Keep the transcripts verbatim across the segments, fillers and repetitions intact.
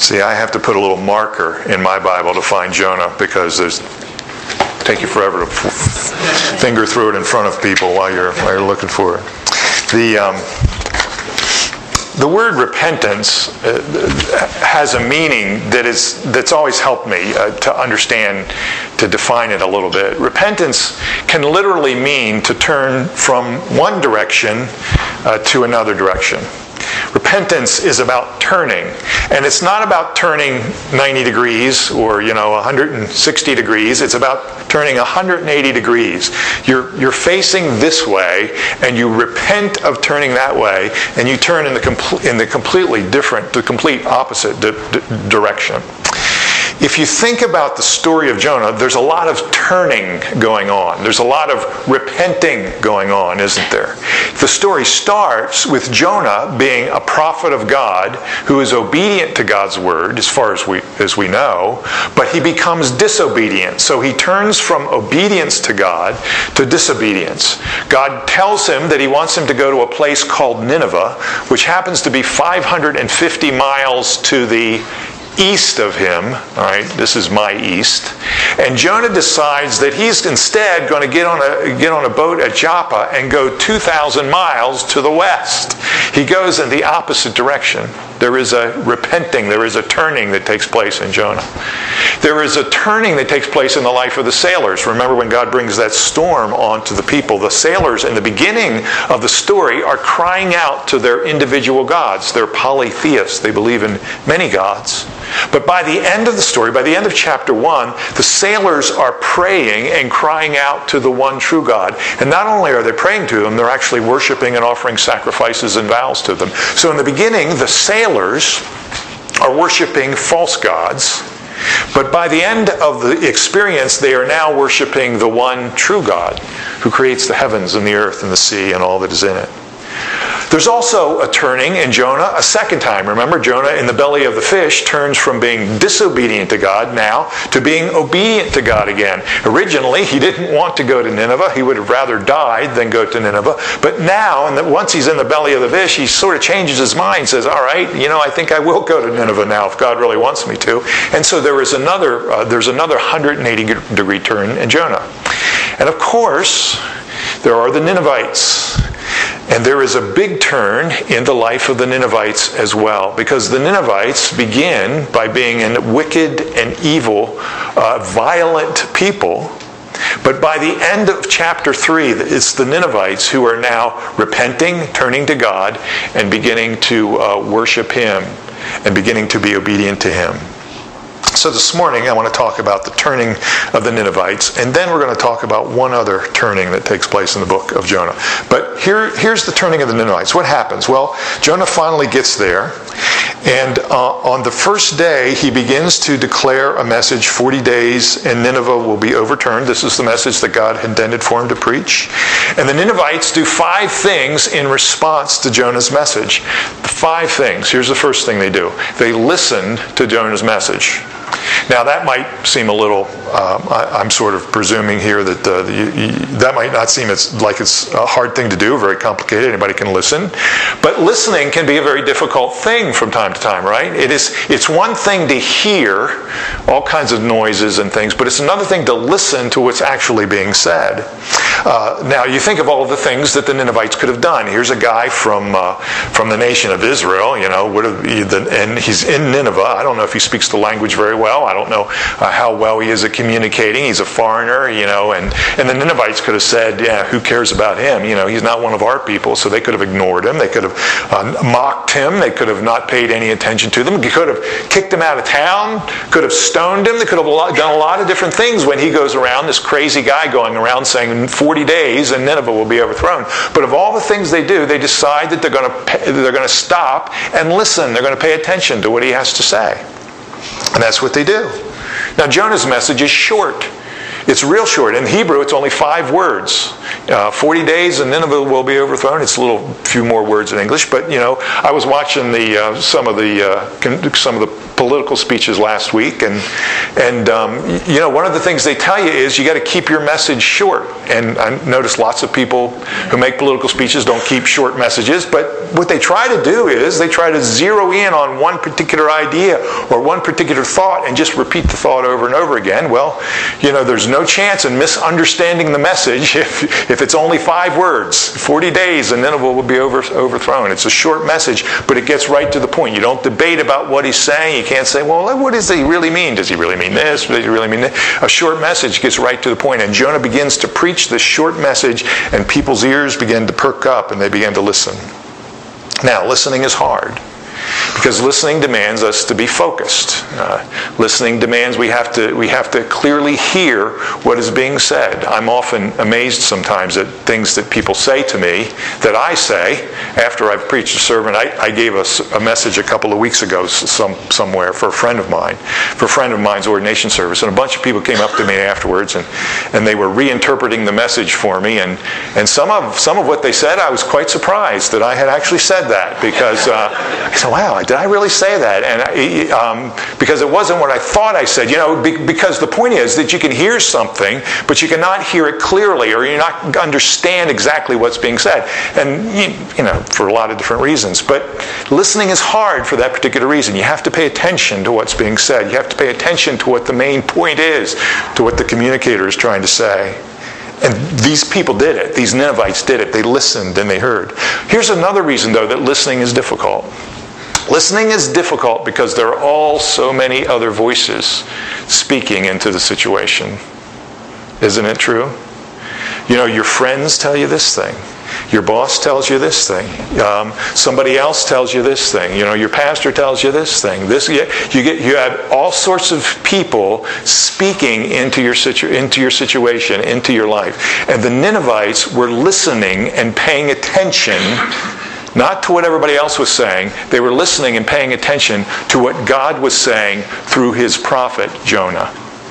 See, I have to put a little marker in my Bible to find Jonah because there's take you forever to f- finger through it in front of people while you're while you're looking for it. The um, the word repentance uh, has a meaning that is that's always helped me uh, to understand, to define it a little bit. Repentance can literally mean to turn from one direction uh, to another direction. Repentance is about turning, and it's not about turning ninety degrees or, you know, one hundred sixty degrees. It's about turning one hundred eighty degrees. You're you're facing this way, and you repent of turning that way, and you turn in the com- in the completely different, the complete opposite di- di- direction. If you think about the story of Jonah, there's a lot of turning going on. There's a lot of repenting going on, isn't there? The story starts with Jonah being a prophet of God who is obedient to God's word, as far as we as we know, but he becomes disobedient. So he turns from obedience to God to disobedience. God tells him that he wants him to go to a place called Nineveh, which happens to be five hundred fifty miles to the east of him. All right, this is my east. And Jonah decides that he's instead going to get on a get on a boat at Joppa and go two thousand miles to the west. He goes in the opposite direction. There is a repenting, there is a turning that takes place in Jonah. There is a turning that takes place in the life of the sailors. Remember when God brings that storm onto the people, the sailors in the beginning of the story are crying out to their individual gods. They're polytheists. They believe in many gods. But by the end of the story, by the end of chapter one, the sailors are praying and crying out to the one true God. And not only are they praying to him, they're actually worshiping and offering sacrifices and vows to them. So in the beginning, the sailors are worshiping false gods. But by the end of the experience, they are now worshiping the one true God who creates the heavens and the earth and the sea and all that is in it. There's also a turning in Jonah a second time. Remember, Jonah in the belly of the fish turns from being disobedient to God now to being obedient to God again. Originally, he didn't want to go to Nineveh. He would have rather died than go to Nineveh. But now, and once he's in the belly of the fish, he sort of changes his mind, says, all right, you know, I think I will go to Nineveh now if God really wants me to. And so there is another, uh, there's another one hundred eighty degree turn in Jonah. And of course, there are the Ninevites. And there is a big turn in the life of the Ninevites as well, because the Ninevites begin by being a wicked and evil, uh, violent people. But by the end of chapter three, it's the Ninevites who are now repenting, turning to God, and beginning to uh, worship him and beginning to be obedient to him. So this morning I want to talk about the turning of the Ninevites, and then we're going to talk about one other turning that takes place in the book of Jonah. But here, here's the turning of the Ninevites. What happens? Well, Jonah finally gets there, and uh, on the first day he begins to declare a message, forty days and Nineveh will be overturned. This is the message that God had intended for him to preach. And the Ninevites do five things in response to Jonah's message. The five things. Here's the first thing they do. They listened to Jonah's message. Now that might seem a little, um, I, I'm sort of presuming here that uh, you, you, that might not seem it's, like it's a hard thing to do, very complicated, anybody can listen. But listening can be a very difficult thing from time to time, right? It is, it's one thing to hear all kinds of noises and things, but it's another thing to listen to what's actually being said. Uh, now you think of all of the things that the Ninevites could have done. Here's a guy from uh, from the nation of Israel, you know, would have, and he's in Nineveh. I don't know if he speaks the language very well. I don't know uh, how well he is at communicating. He's a foreigner, you know, and, and the Ninevites could have said, yeah, who cares about him? You know, he's not one of our people, so they could have ignored him. They could have uh, mocked him. They could have not paid any attention to them. They could have kicked him out of town, could have stoned him. They could have done a lot of different things when he goes around, this crazy guy going around saying forty days and Nineveh will be overthrown. But of all the things they do, they decide that they're going to pay, they're going to stop and listen. They're going to pay attention to what he has to say. And that's what they do. Now, Jonah's message is short. It's real short. In Hebrew, it's only five words. Uh, Forty days and Nineveh will be overthrown. It's a little few more words in English, but you know, I was watching the uh, some of the uh, some of the political speeches last week, and and um, you know, one of the things they tell you is you got to keep your message short. And I notice lots of people who make political speeches don't keep short messages, but what they try to do is they try to zero in on one particular idea or one particular thought and just repeat the thought over and over again. Well, you know, there's no chance in misunderstanding the message if, if it's only five words. Forty days and Nineveh will be over, overthrown. It's a short message, but it gets right to the point. You don't debate about what he's saying. You can't say, well, what does he really mean? Does he really mean this? Does he really mean that? A short message gets right to the point. And Jonah begins to preach this short message, and people's ears begin to perk up and they begin to listen. Now, listening is hard, because listening demands us to be focused. Uh, listening demands we have to we have to clearly hear what is being said. I'm often amazed sometimes at things that people say to me that I say after I've preached a sermon. I, I gave us a, a message a couple of weeks ago some somewhere for a friend of mine, for a friend of mine's ordination service, and a bunch of people came up to me afterwards and, and they were reinterpreting the message for me, and, and some of some of what they said I was quite surprised that I had actually said that, because uh, I said, wow, did I really say that? And I, um, because it wasn't what I thought I said. You know, be, because the point is that you can hear something, but you cannot hear it clearly, or you not understand exactly what's being said. And, you, you know, for a lot of different reasons. But listening is hard for that particular reason. You have to pay attention to what's being said. You have to pay attention to what the main point is, to what the communicator is trying to say. And these people did it. These Ninevites did it. They listened and they heard. Here's another reason, though, that listening is difficult. Listening is difficult because there are all so many other voices speaking into the situation. Isn't it true? You know, your friends tell you this thing. Your boss tells you this thing. Um, somebody else tells you this thing. You know, your pastor tells you this thing. This you get. You have all sorts of people speaking into your situ, into your situation, into your life. And the Ninevites were listening and paying attention, not to what everybody else was saying. They were listening and paying attention to what God was saying through His prophet Jonah.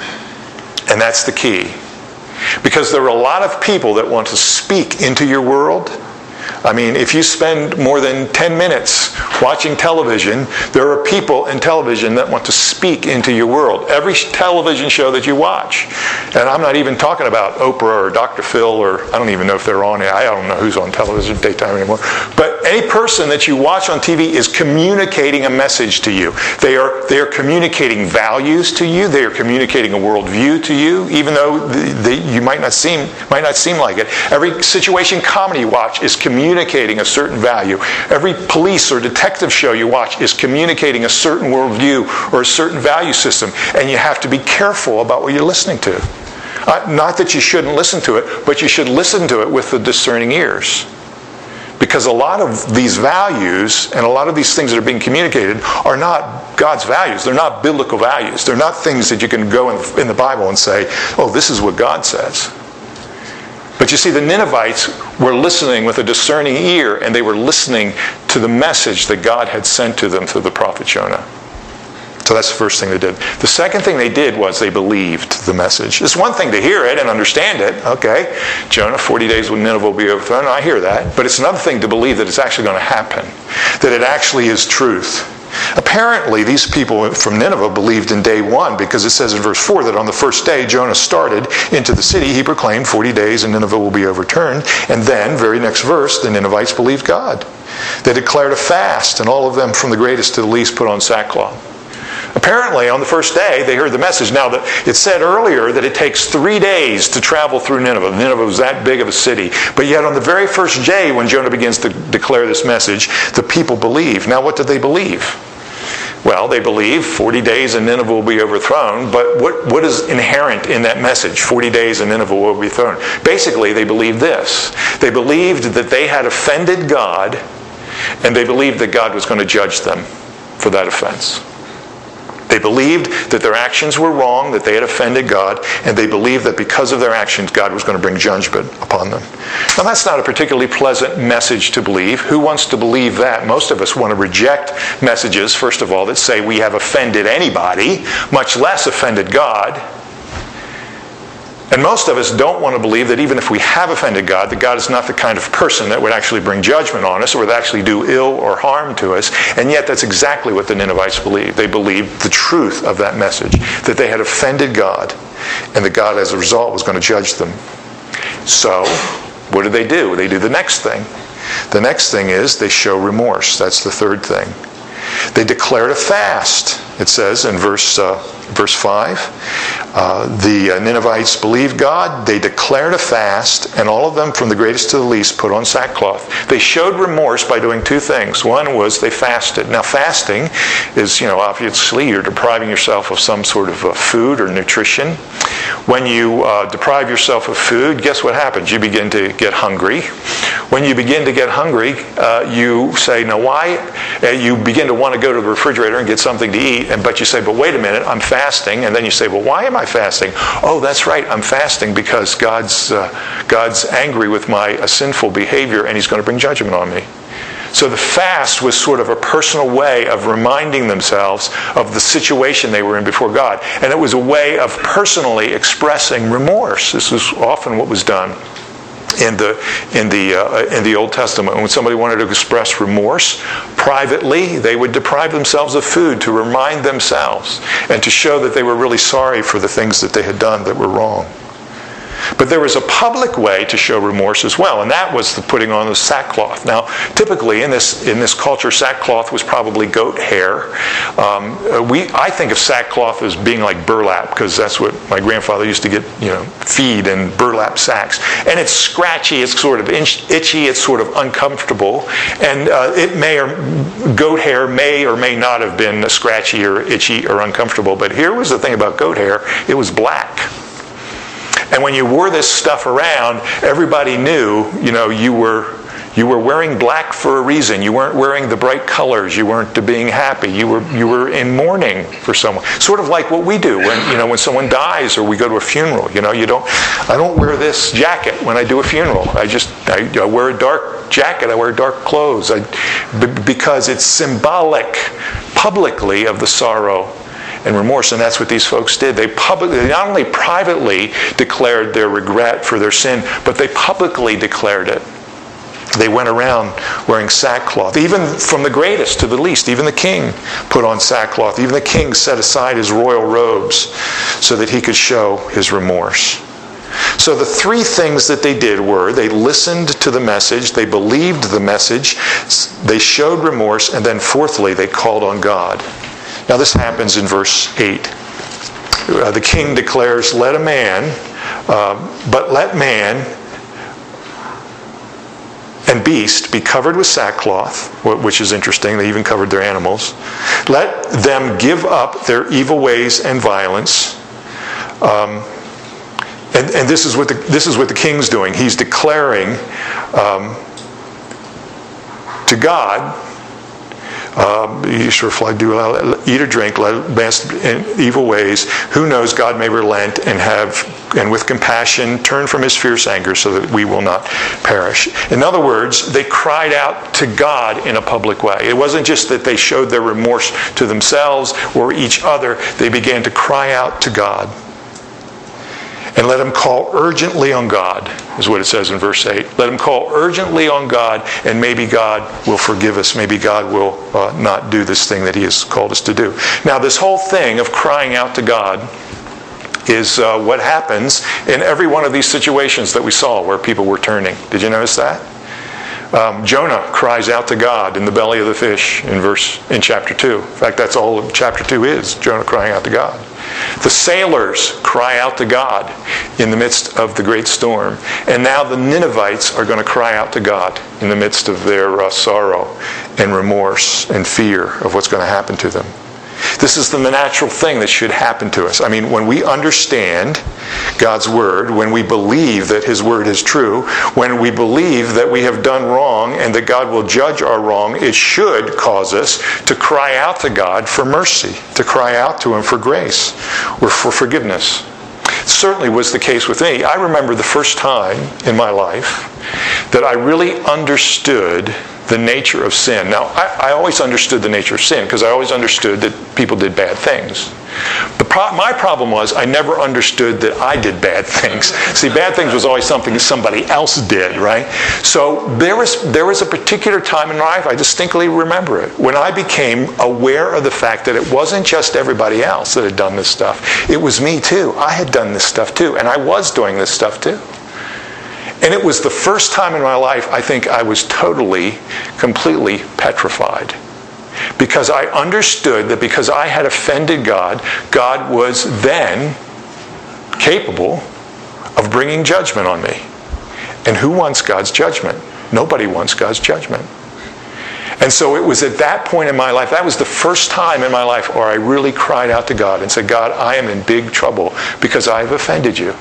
And that's the key. Because there are a lot of people that want to speak into your world. I mean, if you spend more than ten minutes watching television, there are people in television that want to speak into your world. Every television show that you watch. And I'm not even talking about Oprah or Doctor Phil, or I don't even know if they're on. I don't know who's on television daytime anymore. But any person that you watch on T V is communicating a message to you. They are they are communicating values to you. They are communicating a worldview to you, even though the, the, you might not seem might not seem like it. Every situation comedy you watch is communicating communicating a certain value. Every police or detective show you watch is communicating a certain worldview or a certain value system. And you have to be careful about what you're listening to. Uh, not that you shouldn't listen to it, but you should listen to it with the discerning ears. Because a lot of these values and a lot of these things that are being communicated are not God's values. They're not biblical values. They're not things that you can go in the, in the Bible and say, oh, this is what God says. But you see, the Ninevites were listening with a discerning ear, and they were listening to the message that God had sent to them through the prophet Jonah. So that's the first thing they did. The second thing they did was they believed the message. It's one thing to hear it and understand it. Okay, Jonah, forty days when Nineveh will be overthrown. I hear that. But it's another thing to believe that it's actually going to happen. That it actually is truth. Apparently, these people from Nineveh believed in day one, because it says in verse four that on the first day Jonah started into the city, he proclaimed forty days and Nineveh will be overturned. And then, very next verse, the Ninevites believed God. They declared a fast, and all of them from the greatest to the least put on sackcloth. Apparently, on the first day, they heard the message. Now, it said earlier that it takes three days to travel through Nineveh. Nineveh was that big of a city. But yet, on the very first day, when Jonah begins to declare this message, the people believe. Now, what did they believe? Well, they believe forty days and Nineveh will be overthrown. But what, what is inherent in that message? forty days and Nineveh will be thrown. Basically, they believed this. They believed that they had offended God, and they believed that God was going to judge them for that offense. They believed that their actions were wrong, that they had offended God, and they believed that because of their actions, God was going to bring judgment upon them. Now, that's not a particularly pleasant message to believe. Who wants to believe that? Most of us want to reject messages, first of all, that say we have offended anybody, much less offended God. And most of us don't want to believe that even if we have offended God, that God is not the kind of person that would actually bring judgment on us or would actually do ill or harm to us. And yet that's exactly what the Ninevites believed. They believed the truth of that message, that they had offended God, and that God, as a result, was going to judge them. So, what do they do? They do the next thing. The next thing is they show remorse. That's the third thing. They declared a fast. It says in verse uh, verse five, uh, the uh, Ninevites believed God. They declared a fast, and all of them, from the greatest to the least, put on sackcloth. They showed remorse by doing two things. One was they fasted. Now, fasting is, you know, obviously you're depriving yourself of some sort of uh, food or nutrition. When you uh, deprive yourself of food, guess what happens? You begin to get hungry. When you begin to get hungry, uh, you say, now why? Uh, you begin to want to go to the refrigerator and get something to eat, and but you say, but wait a minute, I'm fasting. And then you say, well, why am I fasting? Oh, that's right, I'm fasting because God's uh, God's angry with my uh, sinful behavior, and He's going to bring judgment on me. So the fast was sort of a personal way of reminding themselves of the situation they were in before God. And it was a way of personally expressing remorse. This was often what was done in the in the uh, in the Old Testament. When somebody wanted to express remorse privately, they would deprive themselves of food to remind themselves and to show that they were really sorry for the things that they had done that were wrong. But there was a public way to show remorse as well, and that was the putting on the sackcloth. Now, typically in this in this culture, sackcloth was probably goat hair. Um, we I think of sackcloth as being like burlap, because that's what my grandfather used to get, you know, feed in burlap sacks. And it's scratchy, it's sort of itchy, it's sort of uncomfortable, and uh, it may or goat hair may or may not have been scratchy or itchy or uncomfortable. But here was the thing about goat hair: it was black. And when you wore this stuff around, everybody knew, you know, you were you were wearing black for a reason. You weren't wearing the bright colors. You weren't being happy. You were you were in mourning for someone. Sort of like what we do when, you know, when someone dies or we go to a funeral. You know, you don't. I don't wear this jacket when I do a funeral. I just I, I wear a dark jacket. I wear dark clothes. I, b- because it's symbolic, publicly, of the sorrow and remorse. And that's what these folks did. They publicly, they not only privately declared their regret for their sin, but they publicly declared it. They went around wearing sackcloth. Even from the greatest to the least, even the king put on sackcloth. Even the king set aside his royal robes so that he could show his remorse. So the three things that they did were, they listened to the message, they believed the message, they showed remorse, and then fourthly, they called on God. Now this happens in verse eight. Uh, the king declares, let a man, uh, but let man and beast be covered with sackcloth, which is interesting. They even covered their animals. Let them give up their evil ways and violence. Um, and, and this is what the this is what the king's doing. He's declaring um, to God, Um, you sure fly do eat or drink, let advance in evil ways. Who knows? God may relent and have, and with compassion turn from His fierce anger, so that we will not perish. In other words, they cried out to God in a public way. It wasn't just that they showed their remorse to themselves or each other. They began to cry out to God. And let them call urgently on God, is what it says in verse eight. Let them call urgently on God, and maybe God will forgive us. Maybe God will uh, not do this thing that He has called us to do. Now, this whole thing of crying out to God is uh, what happens in every one of these situations that we saw where people were turning. Did you notice that? Um, Jonah cries out to God in the belly of the fish in verse in chapter two. In fact, that's all chapter two is, Jonah crying out to God. The sailors cry out to God in the midst of the great storm. And now the Ninevites are going to cry out to God in the midst of their uh, sorrow and remorse and fear of what's going to happen to them. This is the natural thing that should happen to us. I mean, when we understand God's Word, when we believe that His Word is true, when we believe that we have done wrong and that God will judge our wrong, it should cause us to cry out to God for mercy, to cry out to Him for grace or for forgiveness. It certainly was the case with me. I remember the first time in my life that I really understood the nature of sin. Now, I, I always understood the nature of sin because I always understood that people did bad things. The pro- my problem was I never understood that I did bad things. See, bad things was always something that somebody else did, right? So there was there was a particular time in my life, I distinctly remember it, when I became aware of the fact that it wasn't just everybody else that had done this stuff. It was me too. I had done this stuff too, and I was doing this stuff too. And it was the first time in my life I think I was totally, completely petrified. Because I understood that because I had offended God, God was then capable of bringing judgment on me. And who wants God's judgment? Nobody wants God's judgment. And so it was at that point in my life, that was the first time in my life where I really cried out to God and said, God, I am in big trouble because I have offended you.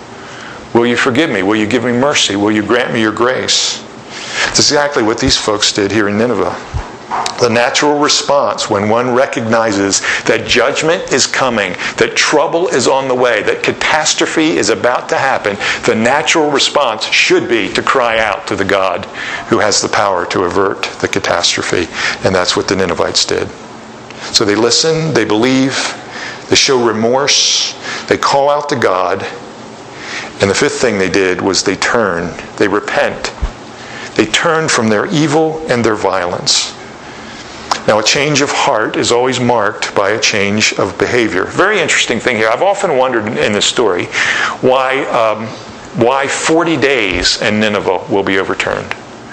Will you forgive me? Will you give me mercy? Will you grant me your grace? It's exactly what these folks did here in Nineveh. The natural response when one recognizes that judgment is coming, that trouble is on the way, that catastrophe is about to happen, the natural response should be to cry out to the God who has the power to avert the catastrophe. And that's what the Ninevites did. So they listen, they believe, they show remorse, they call out to God. And the fifth thing they did was they turn, they repent. They turn from their evil and their violence. Now, a change of heart is always marked by a change of behavior. Very interesting thing here. I've often wondered in this story why, um, why forty days and Nineveh will be overturned.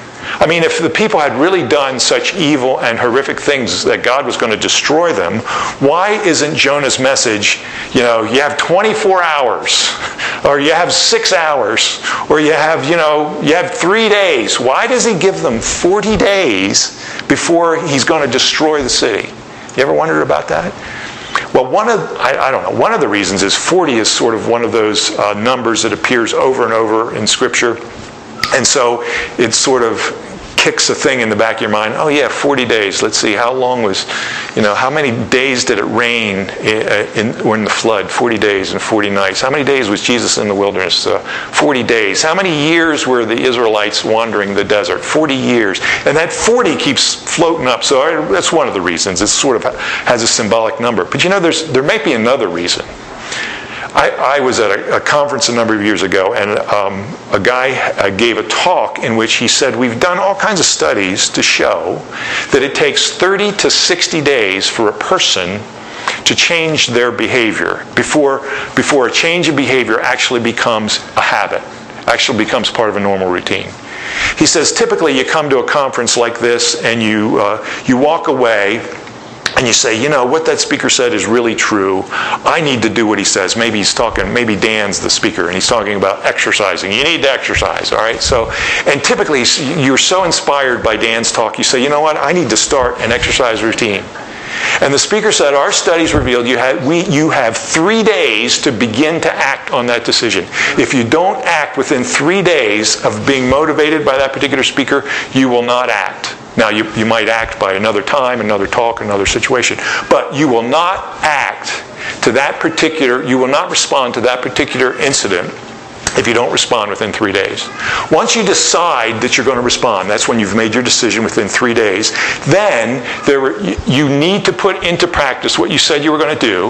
I mean, if the people had really done such evil and horrific things that God was going to destroy them, why isn't Jonah's message, you know, you have twenty-four hours, or you have six hours, or you have, you know, you have three days. Why does he give them forty days before he's going to destroy the city? You ever wondered about that? Well, one of, I, I don't know, one of the reasons is forty is sort of one of those uh, numbers that appears over and over in Scripture. And so it sort of kicks a thing in the back of your mind. Oh yeah, forty days. Let's see, how long was, you know, how many days did it rain in, in, in the flood? forty days and forty nights. How many days was Jesus in the wilderness? Uh, forty days. How many years were the Israelites wandering the desert? forty years. And that forty keeps floating up. So that's one of the reasons. It sort of has a symbolic number. But you know, there's there may be another reason. I, I was at a, a conference a number of years ago, and um, a guy uh, gave a talk in which he said, we've done all kinds of studies to show that it takes thirty to sixty days for a person to change their behavior before, before a change of behavior actually becomes a habit, actually becomes part of a normal routine. He says, typically you come to a conference like this and you uh, you walk away and you say, you know, what that speaker said is really true. I need to do what he says. Maybe he's talking, maybe Dan's the speaker, and he's talking about exercising. You need to exercise, all right? So, and typically, you're so inspired by Dan's talk, you say, you know what, I need to start an exercise routine. And the speaker said, our studies revealed you have, we, you have three days to begin to act on that decision. If you don't act within three days of being motivated by that particular speaker, you will not act. Now, you, you might act by another time, another talk, another situation, but you will not act to that particular, you will not respond to that particular incident if you don't respond within three days. Once you decide that you're going to respond, that's when you've made your decision within three days, then there, you need to put into practice what you said you were going to do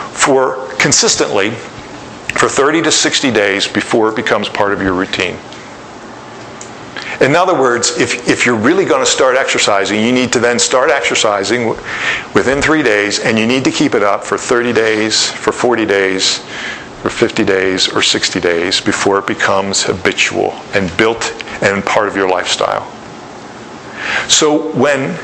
for consistently for thirty to sixty days before it becomes part of your routine. In other words, if, if you're really going to start exercising, you need to then start exercising within three days, and you need to keep it up for thirty days, for forty days, for fifty days, or sixty days before it becomes habitual and built and part of your lifestyle. So when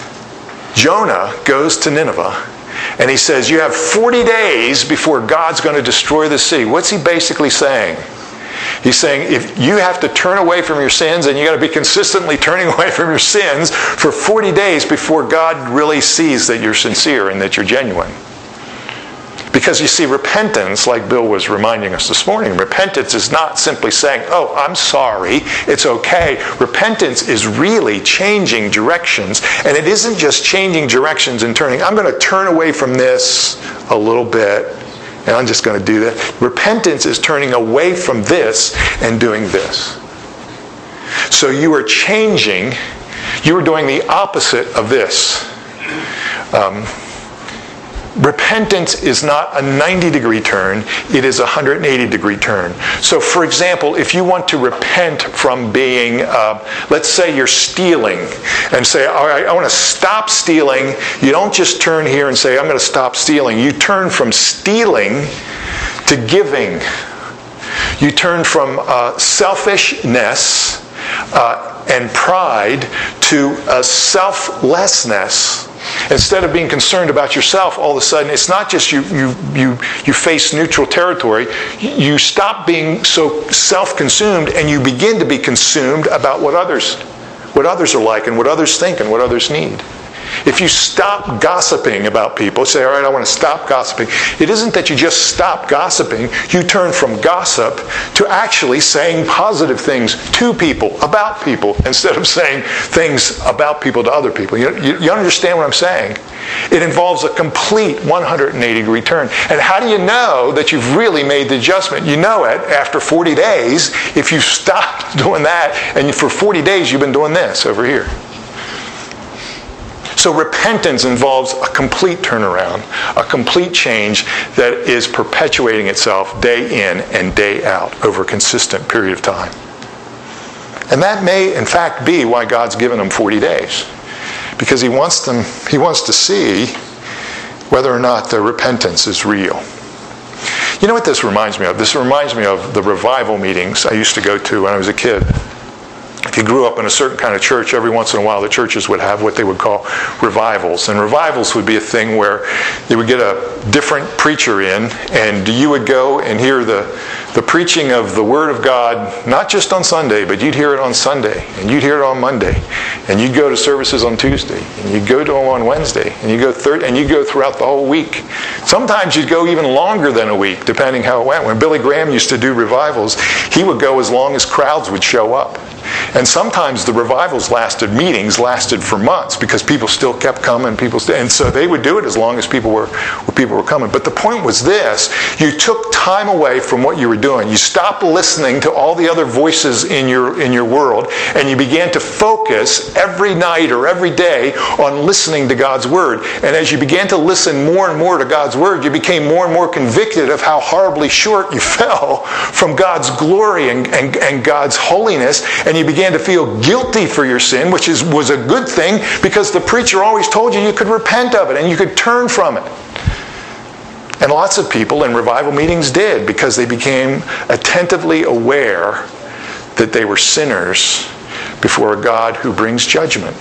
Jonah goes to Nineveh, and he says, you have forty days before God's going to destroy the city, what's he basically saying? He's saying if you have to turn away from your sins, and you've got to be consistently turning away from your sins for forty days before God really sees that you're sincere and that you're genuine. Because you see, repentance, like Bill was reminding us this morning, repentance is not simply saying, oh, I'm sorry, it's okay. Repentance is really changing directions. And it isn't just changing directions and turning. I'm going to turn away from this a little bit, and I'm just going to do that. Repentance is turning away from this and doing this. So you are changing You are doing the opposite of this. Um, Repentance is not a ninety degree turn, it is a one hundred eighty degree turn. So for example, if you want to repent from being, uh, let's say you're stealing, and say, all right, I want to stop stealing, you don't just turn here and say, I'm going to stop stealing. You turn from stealing to giving. You turn from uh, selfishness uh, and pride to a selflessness. Instead of being concerned about yourself, all of a sudden, it's not just you you you you face neutral territory. You stop being so self-consumed and you begin to be consumed about what others what others are like and what others think and what others need. If you stop gossiping about people, say, all right, I want to stop gossiping. It isn't that you just stop gossiping. You turn from gossip to actually saying positive things to people, about people, instead of saying things about people to other people. You, you, you understand what I'm saying? It involves a complete one hundred eighty degree turn. And how do you know that you've really made the adjustment? You know it after forty days if you've stopped doing that and for forty days you've been doing this over here. So repentance involves a complete turnaround, a complete change that is perpetuating itself day in and day out over a consistent period of time. And that may, in fact, be why God's given them forty days. Because he wants them, he wants to see whether or not their repentance is real. You know what this reminds me of? This reminds me of the revival meetings I used to go to when I was a kid. If you grew up in a certain kind of church, every once in a while the churches would have what they would call revivals. And revivals would be a thing where they would get a different preacher in, and you would go and hear the, the preaching of the Word of God, not just on Sunday, but you'd hear it on Sunday, and you'd hear it on Monday, and you'd go to services on Tuesday, and you'd go to them on Wednesday, and you'd go third, and you'd go throughout the whole week. Sometimes you'd go even longer than a week, depending how it went. When Billy Graham used to do revivals, he would go as long as crowds would show up. And sometimes the revivals lasted, meetings lasted for months because people still kept coming, people st- and so they would do it as long as people were, people were coming. But the point was this: you took time away from what you were doing. You stopped listening to all the other voices in your in your world, and you began to focus every night or every day on listening to God's Word. And as you began to listen more and more to God's Word, you became more and more convicted of how horribly short you fell from God's glory and, and, and God's holiness, and you began to feel guilty for your sin, which is was a good thing because the preacher always told you you could repent of it and you could turn from it. And lots of people in revival meetings did, because they became attentively aware that they were sinners before a God who brings judgment.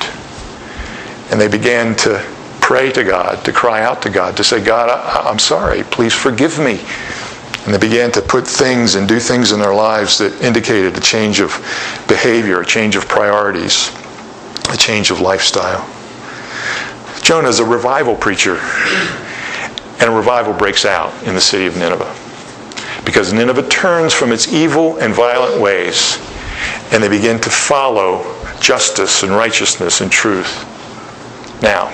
And they began to pray to God, to cry out to God, to say, God, I, I'm sorry, please forgive me. And they began to put things and do things in their lives that indicated a change of behavior, a change of priorities, a change of lifestyle. Jonah is a revival preacher, and a revival breaks out in the city of Nineveh. Because Nineveh turns from its evil and violent ways, and they begin to follow justice and righteousness and truth. Now,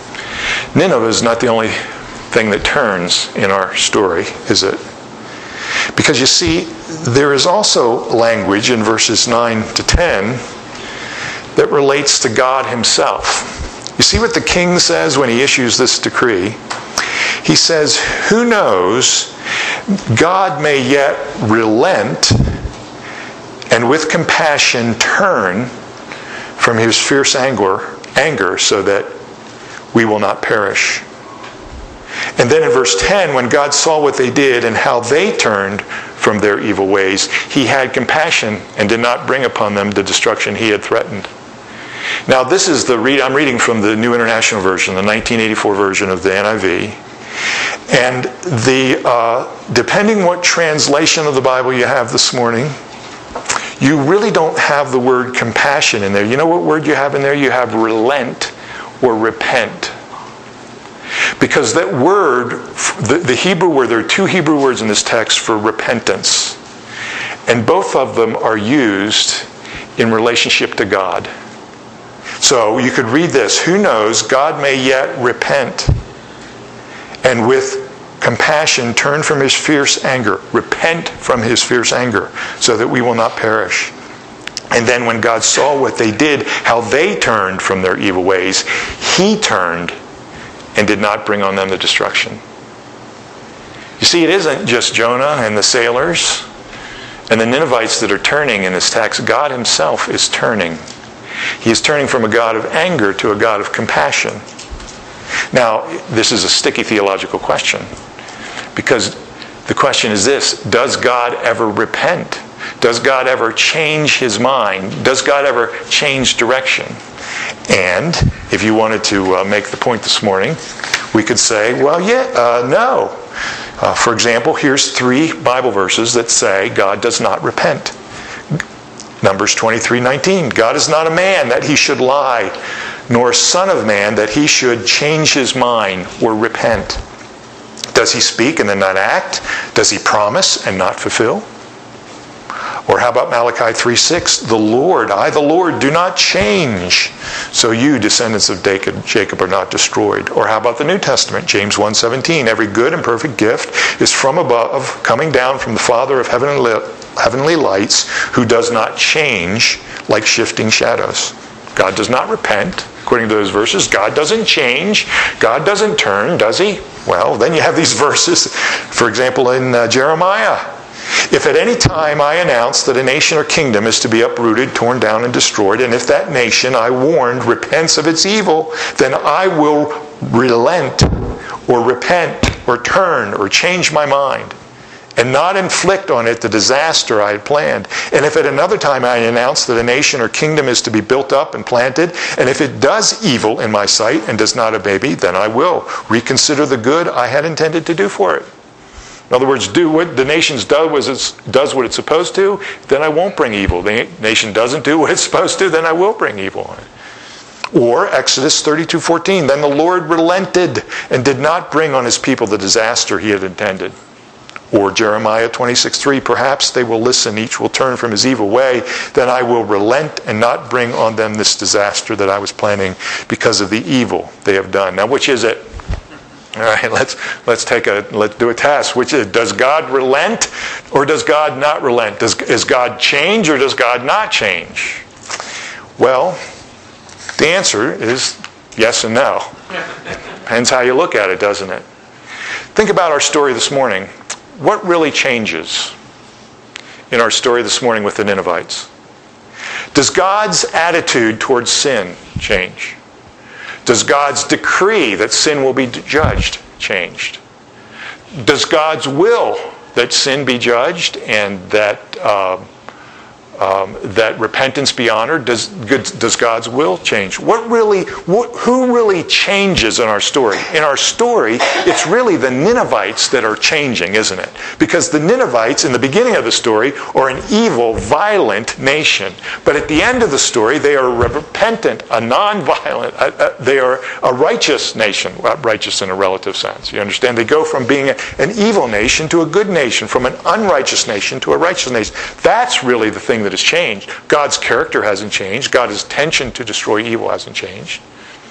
Nineveh is not the only thing that turns in our story, is it? Because you see, there is also language in verses nine to ten that relates to God himself. You see what the king says when he issues this decree? He says, who knows, God may yet relent and with compassion turn from his fierce anger, anger so that we will not perish. And then in verse ten, when God saw what they did and how they turned from their evil ways, he had compassion and did not bring upon them the destruction he had threatened. Now this is the read. I'm reading from the New International Version, the nineteen eighty-four version of the N I V. And the uh, depending what translation of the Bible you have this morning, you really don't have the word compassion in there. You know what word you have in there? You have relent or repent. Because that word, the, the Hebrew word, there are two Hebrew words in this text for repentance. And both of them are used in relationship to God. So you could read this, who knows, God may yet repent and with compassion turn from his fierce anger. Repent from his fierce anger so that we will not perish. And then when God saw what they did, how they turned from their evil ways, he turned and did not bring on them the destruction. You see, it isn't just Jonah and the sailors and the Ninevites that are turning in this text. God himself is turning. He is turning from a God of anger to a God of compassion. Now, this is a sticky theological question, because the question is this: does God ever repent? Does God ever change his mind? Does God ever change direction? And if you wanted to uh, make the point this morning, we could say, well, yeah, uh, no. Uh, for example, here's three Bible verses that say God does not repent. Numbers twenty-three nineteen. God is not a man that he should lie, nor a son of man that he should change his mind or repent. Does he speak and then not act? Does he promise and not fulfill? Or how about Malachi three six? The Lord, I the Lord, do not change, so you, descendants of Jacob, are not destroyed. Or how about the New Testament? James one seventeen. Every good and perfect gift is from above, coming down from the Father of heavenly, heavenly lights, who does not change like shifting shadows. God does not repent, according to those verses. God doesn't change. God doesn't turn, does he? Well, then you have these verses, for example, in uh, Jeremiah. If at any time I announce that a nation or kingdom is to be uprooted, torn down, and destroyed, and if that nation I warned repents of its evil, then I will relent or repent or turn or change my mind and not inflict on it the disaster I had planned. And if at another time I announce that a nation or kingdom is to be built up and planted, and if it does evil in my sight and does not obey me, then I will reconsider the good I had intended to do for it. In other words, do what the nation does, does what it's supposed to, then I won't bring evil. The nation doesn't do what it's supposed to, then I will bring evil on it. Or Exodus thirty-two fourteen, then the Lord relented and did not bring on his people the disaster he had intended. Or Jeremiah twenty-six three, perhaps they will listen, each will turn from his evil way, then I will relent and not bring on them this disaster that I was planning because of the evil they have done. Now, which is it? All right, let's let's take a let's do a test. Which is, does God relent or does God not relent? Does is God change or does God not change? Well, the answer is yes and no. Depends how you look at it, doesn't it? Think about our story this morning. What really changes in our story this morning with the Ninevites? Does God's attitude towards sin change? Does God's decree that sin will be judged changed? Does God's will that sin be judged and that uh, um, that repentance be honored? Does does God's will change? What really? What, who really changes in our story? In our story, it's really the Ninevites that are changing, isn't it? Because the Ninevites, in the beginning of the story, are an evil, violent nation. But at the end of the story, they are repentant, a non-violent. Uh, uh, they are a righteous nation, well, righteous in a relative sense. You understand? They go from being a, an evil nation to a good nation, from an unrighteous nation to a righteous nation. That's really the thing that has changed. God's character hasn't changed. God's intention to destroy evil hasn't changed.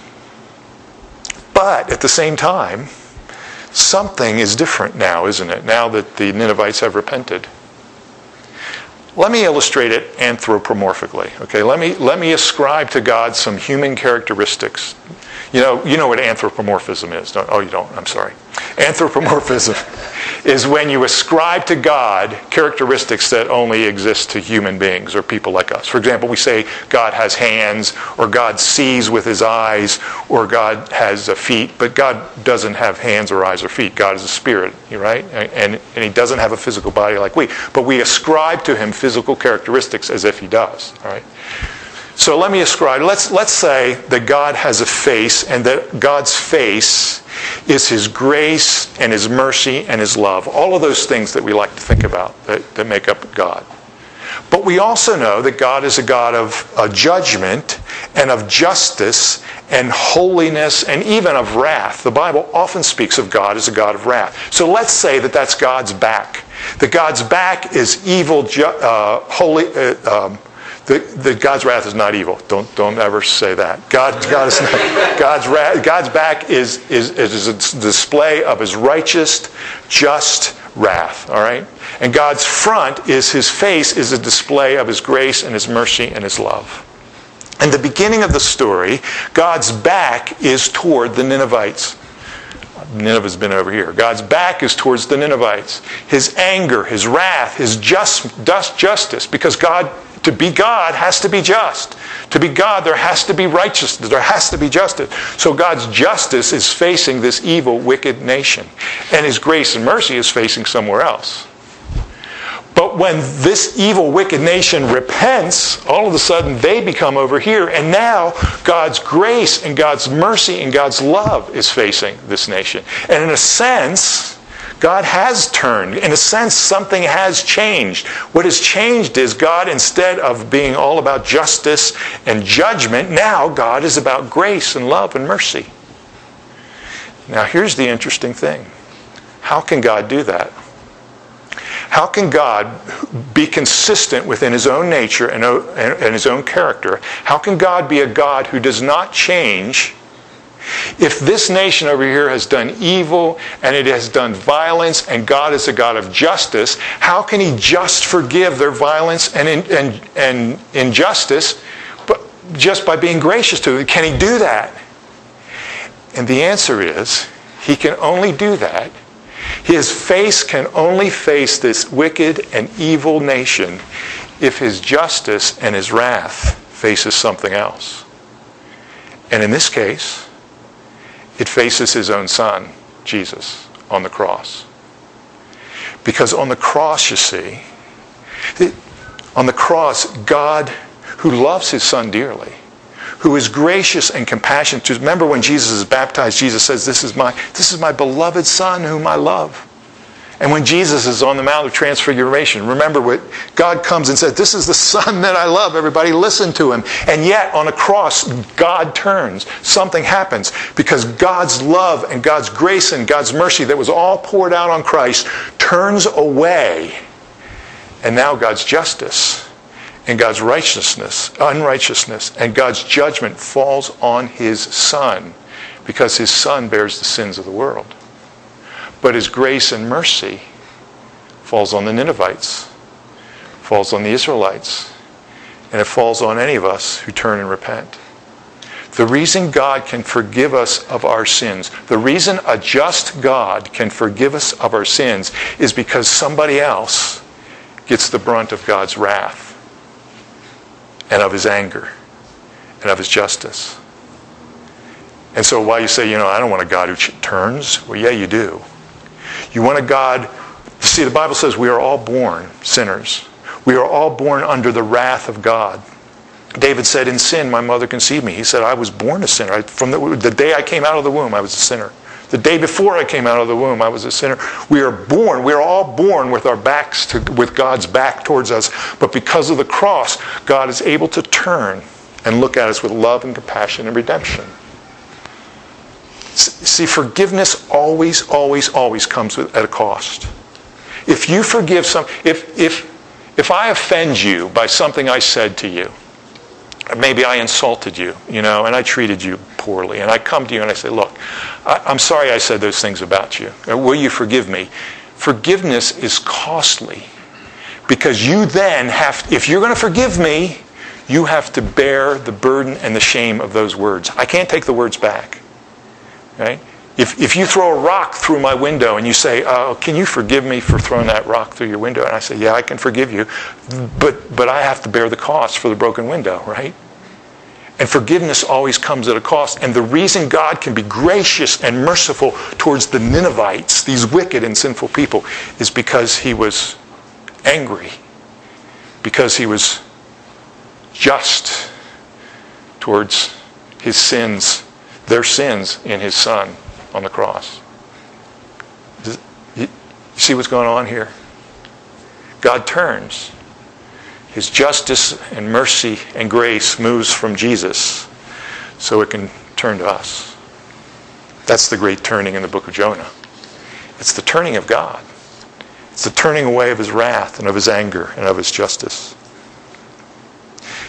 But at the same time, something is different now, isn't it? Now that the Ninevites have repented. Let me illustrate it anthropomorphically. Okay, let me let me ascribe to God some human characteristics. You know, you know what anthropomorphism is, don't? Oh, you don't. I'm sorry. Anthropomorphism is when you ascribe to God characteristics that only exist to human beings or people like us. For example, we say God has hands, or God sees with his eyes, or God has feet, but God doesn't have hands or eyes or feet. God is a spirit, right? And, and he doesn't have a physical body like we. But we ascribe to him physical characteristics as if he does, all right? So let me ascribe, let's, let's say that God has a face, and that God's face is his grace and his mercy and his love. All of those things that we like to think about that, that make up God. But we also know that God is a God of uh, judgment and of justice and holiness and even of wrath. The Bible often speaks of God as a God of wrath. So let's say that that's God's back. That God's back is evil, ju- uh, holy, uh, um, The, the God's wrath is not evil. Don't don't ever say that. God God is not, God's wrath. God's back is is is a display of His righteous, just wrath. All right, and God's front is His face is a display of His grace and His mercy and His love. In the beginning of the story, God's back is toward the Ninevites. Nineveh's been over here. God's back is towards the Ninevites. His anger, His wrath, His just, just justice, because God, to be God, has to be just. To be God, there has to be righteousness. There has to be justice. So God's justice is facing this evil, wicked nation. And His grace and mercy is facing somewhere else. But when this evil, wicked nation repents, all of a sudden they become over here. And now God's grace and God's mercy and God's love is facing this nation. And in a sense, God has turned. In a sense, something has changed. What has changed is God, instead of being all about justice and judgment, now God is about grace and love and mercy. Now here's the interesting thing. How can God do that? How can God be consistent within His own nature and, and His own character? How can God be a God who does not change if this nation over here has done evil and it has done violence and God is a God of justice? How can He just forgive their violence and, and, and injustice but just by being gracious to them? Can He do that? And the answer is, He can only do that. His face can only face this wicked and evil nation if His justice and His wrath faces something else. And in this case, it faces His own Son, Jesus, on the cross. Because on the cross, you see, on the cross, God, who loves His Son dearly, who is gracious and compassionate. Remember when Jesus is baptized, Jesus says, this is my, this is my beloved Son whom I love. And when Jesus is on the Mount of Transfiguration, remember what God comes and says, this is the Son that I love. Everybody listen to Him. And yet on a cross, God turns. Something happens because God's love and God's grace and God's mercy that was all poured out on Christ turns away. And now God's justice and God's righteousness, unrighteousness, and God's judgment falls on His Son because His Son bears the sins of the world. But His grace and mercy falls on the Ninevites, falls on the Israelites, and it falls on any of us who turn and repent. The reason God can forgive us of our sins, the reason a just God can forgive us of our sins is because somebody else gets the brunt of God's wrath and of His anger and of His justice. And so while you say, you know, I don't want a God who turns, well, yeah, you do. You want a God, see, the Bible says we are all born sinners. We are all born under the wrath of God. David said, in sin, my mother conceived me. He said, I was born a sinner. I, from the, the day I came out of the womb, I was a sinner. The day before I came out of the womb, I was a sinner. We are born, we are all born with our backs, to, with God's back towards us. But because of the cross, God is able to turn and look at us with love and compassion and redemption. See, forgiveness always, always, always comes with, at a cost. If you forgive some, if if if I offend you by something I said to you, maybe I insulted you, you know, and I treated you poorly, and I come to you and I say, look, I, I'm sorry I said those things about you. Will you forgive me? Forgiveness is costly because you then have, if you're going to forgive me, you have to bear the burden and the shame of those words. I can't take the words back. Right? If if you throw a rock through my window and you say, oh, can you forgive me for throwing that rock through your window? And I say, yeah, I can forgive you. But but I have to bear the cost for the broken window, right? And forgiveness always comes at a cost. And the reason God can be gracious and merciful towards the Ninevites, these wicked and sinful people, is because He was angry. Because He was just towards His sins, their sins in His Son on the cross. Does, you see what's going on here? God turns. His justice and mercy and grace moves from Jesus so it can turn to us. That's the great turning in the book of Jonah. It's the turning of God. It's the turning away of His wrath and of His anger and of His justice.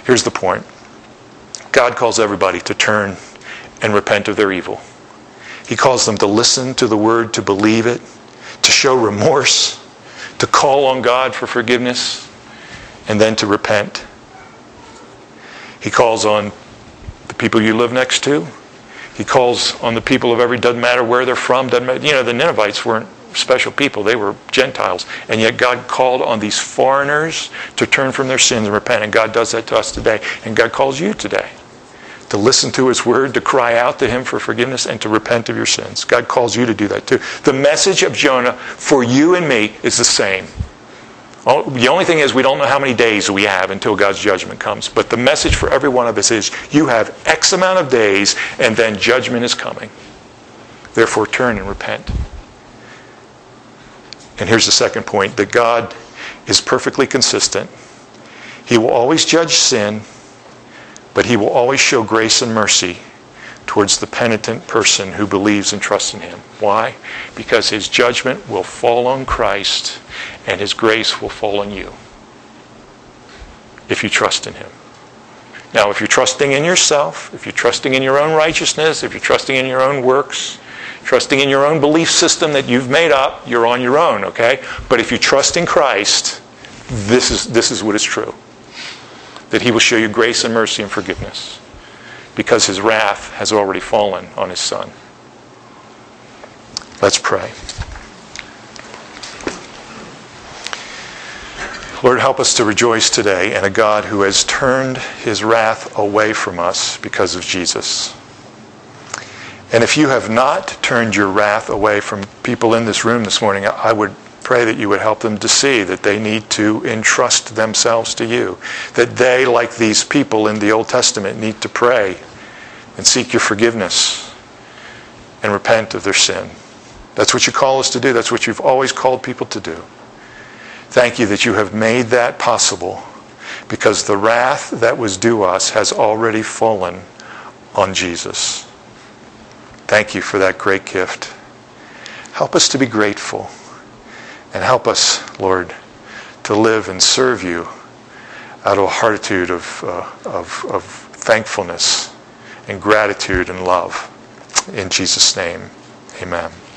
Here's the point. God calls everybody to turn and repent of their evil. He calls them to listen to the word, to believe it, to show remorse, to call on God for forgiveness, and then to repent. He calls on the people you live next to. He calls on the people of every, doesn't matter where they're from, doesn't matter, you know, the Ninevites weren't special people, they were Gentiles. And yet God called on these foreigners to turn from their sins and repent. And God does that to us today. And God calls you today to listen to His word, to cry out to Him for forgiveness, and to repent of your sins. God calls you to do that too. The message of Jonah for you and me is the same. The only thing is we don't know how many days we have until God's judgment comes. But the message for every one of us is you have X amount of days and then judgment is coming. Therefore turn and repent. And here's the second point, that God is perfectly consistent. He will always judge sin, but He will always show grace and mercy towards the penitent person who believes and trusts in Him. Why? Because His judgment will fall on Christ and His grace will fall on you if you trust in Him. Now, if you're trusting in yourself, if you're trusting in your own righteousness, if you're trusting in your own works, trusting in your own belief system that you've made up, you're on your own, okay? But if you trust in Christ, this is, this is what is true. That He will show you grace and mercy and forgiveness because His wrath has already fallen on His Son. Let's pray. Lord, help us to rejoice today in a God who has turned His wrath away from us because of Jesus. And if you have not turned your wrath away from people in this room this morning, I would pray that you would help them to see that they need to entrust themselves to you. That they, like these people in the Old Testament, need to pray and seek your forgiveness and repent of their sin. That's what you call us to do. That's what you've always called people to do. Thank you that you have made that possible because the wrath that was due us has already fallen on Jesus. Thank you for that great gift. Help us to be grateful. And help us, Lord, to live and serve you out of a heartitude of, uh, of, of thankfulness and gratitude and love. In Jesus' name, amen.